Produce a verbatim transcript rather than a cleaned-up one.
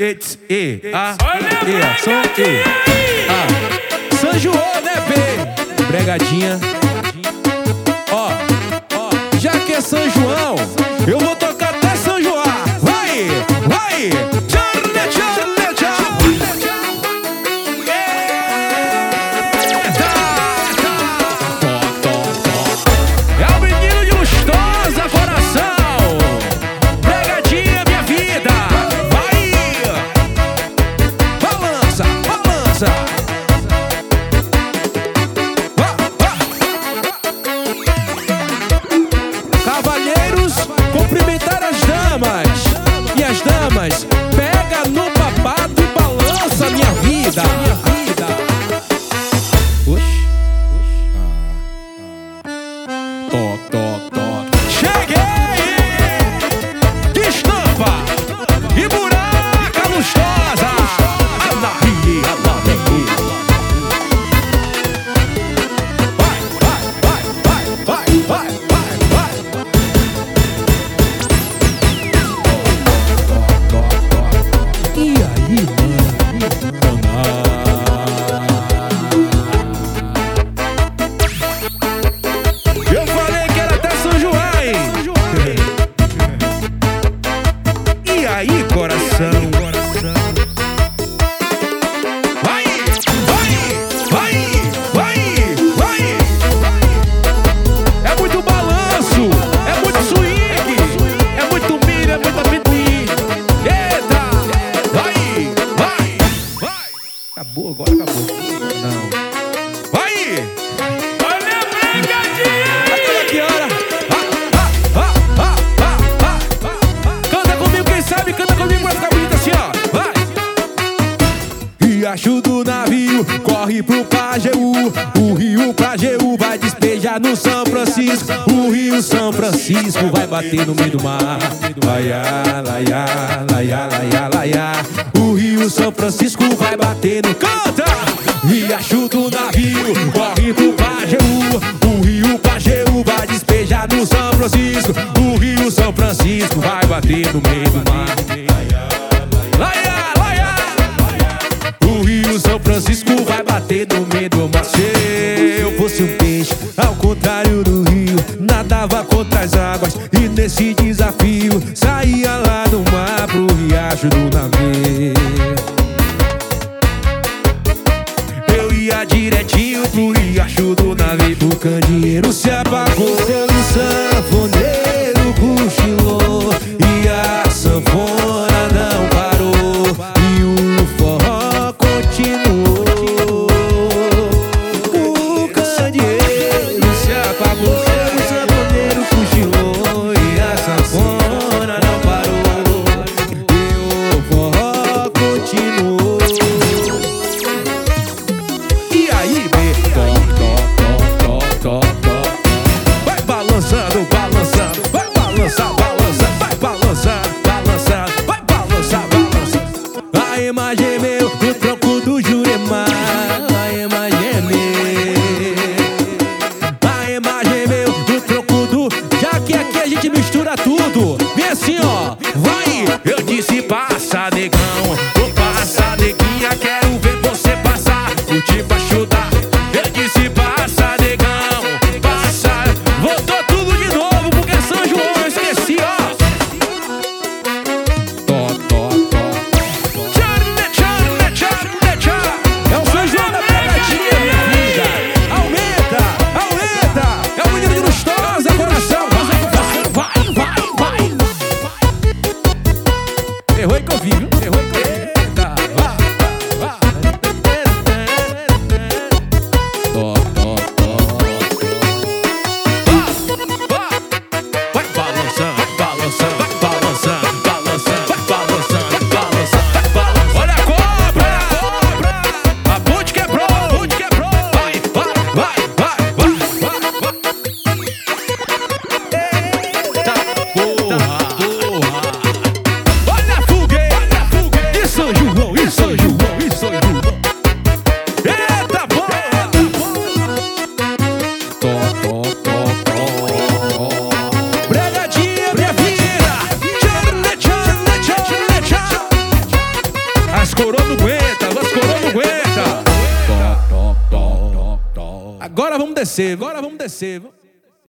It's E, A, E, A, som E, A. São João, né, B? Bregadinha. Ó, ó, já que é São João, eu vou tocar até São João. Vai, vai, Charlie, Charlie, Charlie. É o menino de Lustosa, coração. Bregadinha, minha vida. Vai, balança, balança. Cavalheiros, cumprimentar as damas. E as damas, pega no babado e balança minha vida. Oxi. Toc, toc, toc. Cheguei! Estampa e buraca lustosa. Alahi, alahi. Vai, vai, vai, vai, vai, vai, vai, vai. E aí, mano? Eu falei que era até São João, hein? E aí, coração? Vai, vai, vai, vai, vai. É muito balanço, é muito swing, é muito milho, é muito amendoim. Eita, vai, vai, vai. Acabou, agora acabou. Não. Vai! Olha a brigadinha! Até que hora? Ah, ah, ah, ah, ah, ah, ah. Canta comigo, quem sabe, canta comigo, vai ficar bonito assim, ó. Vai! Riacho do navio, corre pro Pajeú. O rio Pajeú vai despejar no São Francisco. O rio São Francisco vai bater no meio do mar. Laiá, laiá, laiá, laiá, laiá. O rio São Francisco vai bater no... Canta! Riacho do navio, corre pro Pajeú. O rio Pajeú vai despejar no São Francisco. O rio São Francisco vai bater no meio do mar. Laiá, laiá. O rio São Francisco vai bater no meio do mar. Se eu fosse um peixe, ao contrário do rio, nadava contra as águas. E nesse desafio, saía lá do mar pro riacho do navio. Eu ia direitinho pro riacho do navio. O candeeiro se apagou, o sanfoneiro cochilou e a sanfona não parou e o forró continuou. O candeeiro se apagou, o sanfoneiro cochilou e a sanfona não parou e o forró continuou. E aí, B, toc, toc, toc, toc, toc. Vai balançando, balançando, vai balançar, balançar, vai balançar, balançar, vai balançar, balançar. A imagem meu no tronco do Juremar. A imagem meu, a imagem meu no tronco do... Já que aqui a gente mistura tudo. Vem assim, ó, vai. Eu disse passa, negão, vou passar, neguinha, quero ver você passar. Curtir pra chutar. Eu disse passa, negão, passa. Voltou tudo de novo porque é São João, eu esqueci, ó. Tó, tó, tó. Charlie, Charlie. coroas não aguenta, as coroas não aguenta. Agora vamos descer, agora vamos descer.